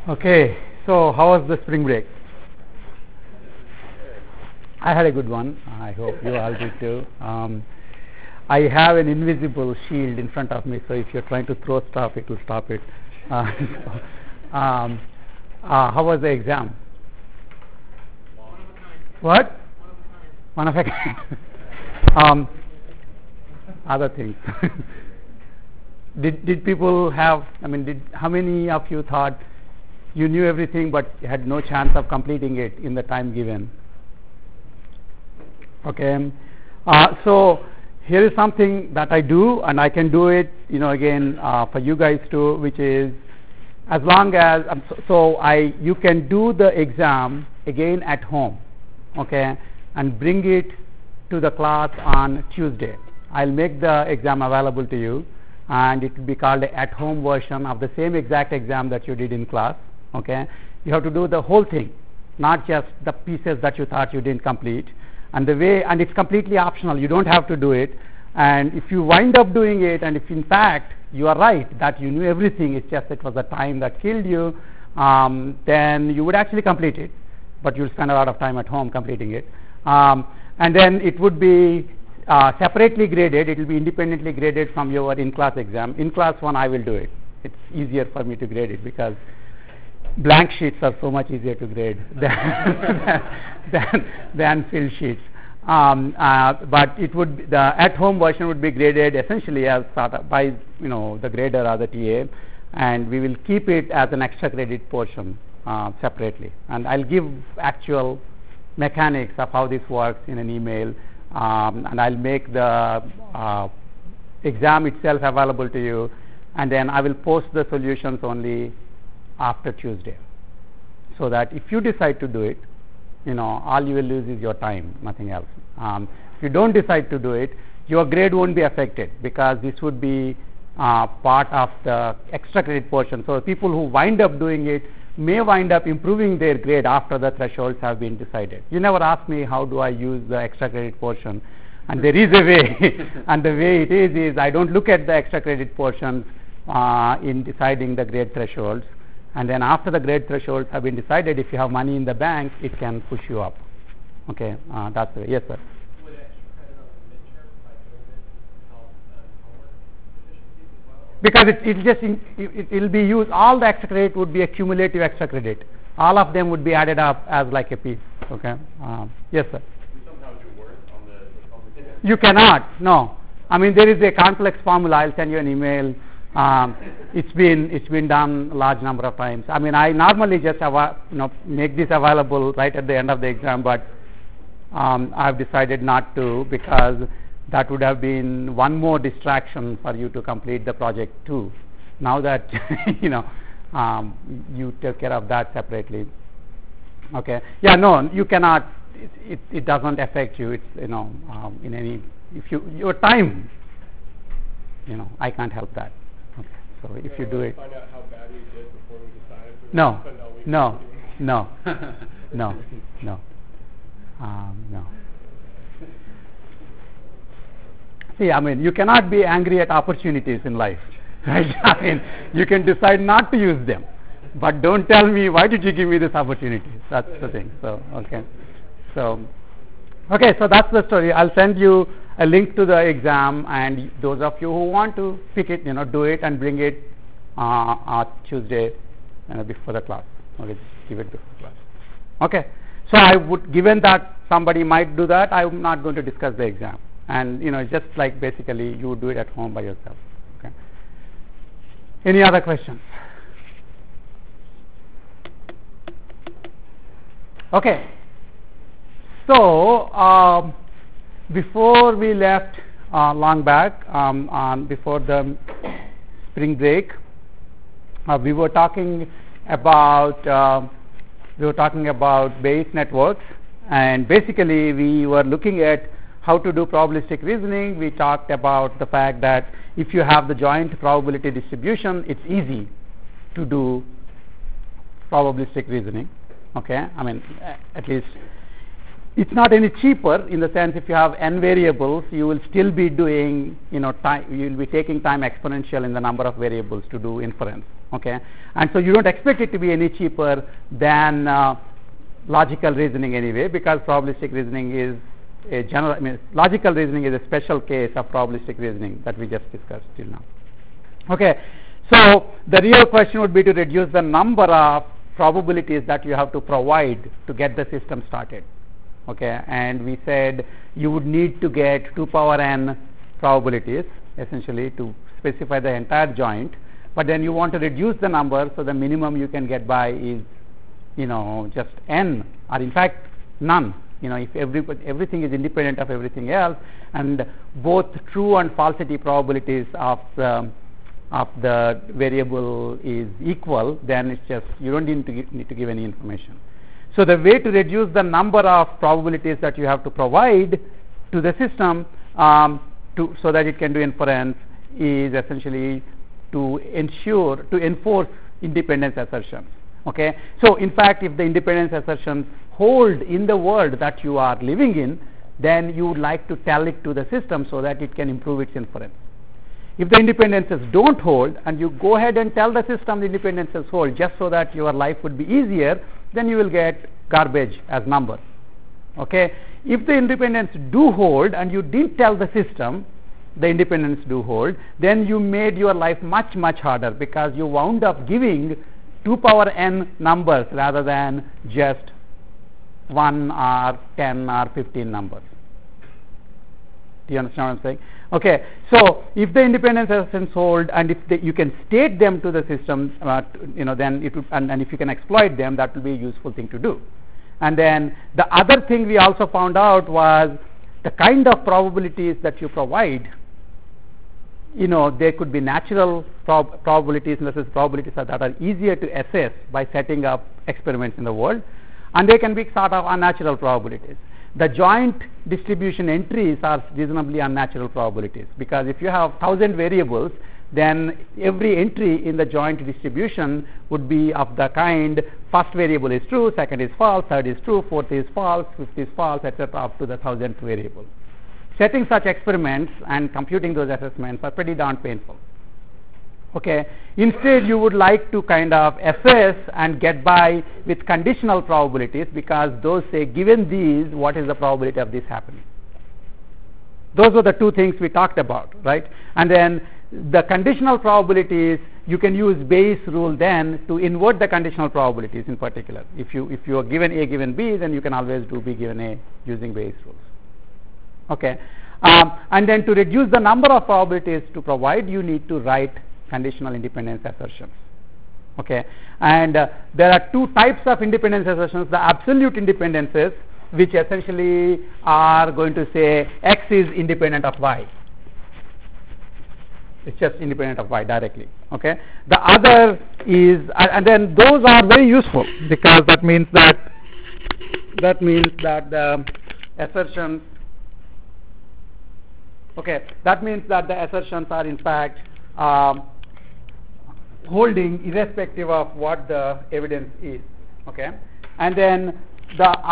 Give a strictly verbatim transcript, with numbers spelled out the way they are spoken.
Okay, so how was the spring break? I had a good one. I hope you all did too. Um, I have an invisible shield in front of me, so if you're trying to throw stuff, it will stop it. Uh, so, um, uh, how was the exam? What? One of a kind. um, other things. did did people have? I mean, did how many of you thought you knew everything but had no chance of completing it in the time given? Okay, uh, so here is something that I do, and I can do it, you know, again uh, for you guys too, which is as long as um, so, so I you can do the exam again at home, okay, and bring it to the class on Tuesday. I'll make the exam available to you, and it will be called the at-home version of the same exact exam that you did in class. Okay, you have to do the whole thing, not just the pieces that you thought you didn't complete. And the way, and it's completely optional. You don't have to do it. And if you wind up doing it, and if in fact you are right that you knew everything, it's just it was the time that killed you, um, then you would actually complete it. But you'll spend a lot of time at home completing it. Um, and then it would be uh, separately graded. It will be independently graded from your in-class exam. In-class one, I will do it. It's easier for me to grade it because blank sheets are so much easier to grade than than, than filled sheets. Um, uh, but it would be, the at-home version would be graded essentially as sort of by you know the grader or the T A, and we will keep it as an extra credit portion uh, separately. And I'll give actual mechanics of how this works in an email, um, and I'll make the uh, exam itself available to you, and then I will post the solutions only after Tuesday, so that if you decide to do it, you know, all you will lose is your time, nothing else. Um, if you don't decide to do it, your grade won't be affected because this would be uh, part of the extra credit portion. So people who wind up doing it may wind up improving their grade after the thresholds have been decided. You never ask me how do I use the extra credit portion, and there is a way, and the way it is is I don't look at the extra credit portions uh, in deciding the grade thresholds. And then after the grade thresholds have been decided, if you have money in the bank, it can push you up. Okay, uh, that's the way. Yes, sir. Would extra credit on the midterm by doing this help homework efficiencies as well? Because it it just in, it will be used. All the extra credit would be a cumulative extra credit. All of them would be added up as like a piece. Okay. Um, yes, sir. You somehow do worse on the, on the test? You cannot. No. I mean, there is a complex formula. I'll send you an email. Um, it's been it's been done a large number of times. I mean, I normally just ava- you know make this available right at the end of the exam, but um, I've decided not to because that would have been one more distraction for you to complete the project too. Now that you know um, you take care of that separately. Okay. Yeah. No, you cannot. It, it, it doesn't affect you. It's you know um, in any if you your time. You know, I can't help that. So if you do it, find out how bad we did before we decided. No, no, no, no, no, um, no. See, I mean, you cannot be angry at opportunities in life, right? I mean, you can decide not to use them, but don't tell me why did you give me this opportunity. That's the thing. So okay, so okay, so that's the story. I'll send you a link to the exam, and those of you who want to pick it, you know, do it and bring it uh, on Tuesday uh, before the class. Okay, just give it before class. Okay, so I would, given that somebody might do that, I'm not going to discuss the exam, and you know, just like basically you would do it at home by yourself. Okay. Any other questions? Okay. So. Um, Before we left uh, long back, um, um, before the spring break, uh, we were talking about uh, we were talking about Bayes networks, and basically we were looking at how to do probabilistic reasoning. We talked about the fact that if you have the joint probability distribution, it's easy to do probabilistic reasoning. Okay, I mean at least. It's not any cheaper in the sense if you have n variables, you will still be doing, you know, time, you will be taking time exponential in the number of variables to do inference. Okay, and so you don't expect it to be any cheaper than uh, logical reasoning anyway, because probabilistic reasoning is a general. I mean, logical reasoning is a special case of probabilistic reasoning that we just discussed till now. Okay, so the real question would be to reduce the number of probabilities that you have to provide to get the system started. Okay, and we said you would need to get two power n probabilities essentially to specify the entire joint, but then you want to reduce the number, so the minimum you can get by is, you know, just n, or in fact none. You know, if every, everything is independent of everything else, and both true and falsity probabilities of the of the variable is equal, then it's just, you don't need to give, need to give any information. So the way to reduce the number of probabilities that you have to provide to the system um, to, so that it can do inference is essentially to ensure, to enforce independence assertions. Okay? So in fact, if the independence assertions hold in the world that you are living in, then you would like to tell it to the system so that it can improve its inference. If the independences don't hold, and you go ahead and tell the system the independences hold just so that your life would be easier, then you will get garbage as number. Okay? If the independence do hold and you didn't tell the system the independence do hold, then you made your life much much harder, because you wound up giving two power n numbers rather than just one or ten or fifteen numbers. Do you understand what I'm saying? Okay, so if the independence assertions hold, and if they, you can state them to the system, uh, you know, then it would, and, and if you can exploit them, that will be a useful thing to do. And then the other thing we also found out was the kind of probabilities that you provide. You know, there could be natural prob probabilities, and this is probabilities that are easier to assess by setting up experiments in the world, and there can be sort of unnatural probabilities. The joint distribution entries are reasonably unnatural probabilities, because if you have thousand variables, then every entry in the joint distribution would be of the kind: first variable is true, second is false, third is true, fourth is false, fifth is false, et cetera, up to the thousandth variable. Setting such experiments and computing those assessments are pretty darn painful. Okay. Instead, you would like to kind of assess and get by with conditional probabilities, because those say, given these, what is the probability of this happening? Those were the two things we talked about, right? And then the conditional probabilities, you can use Bayes' rule then to invert the conditional probabilities in particular. If you if you are given A given B, then you can always do B given A using Bayes' rules. Okay. Um, and then to reduce the number of probabilities to provide, you need to write conditional independence assertions. Okay, and uh, there are two types of independence assertions: the absolute independences, which essentially are going to say X is independent of Y. It's just independent of Y directly. Okay, the other is, and then those are very useful, because that means that that means that the assertions. Okay, that means that the assertions are in fact um, holding irrespective of what the evidence is. Okay, and then the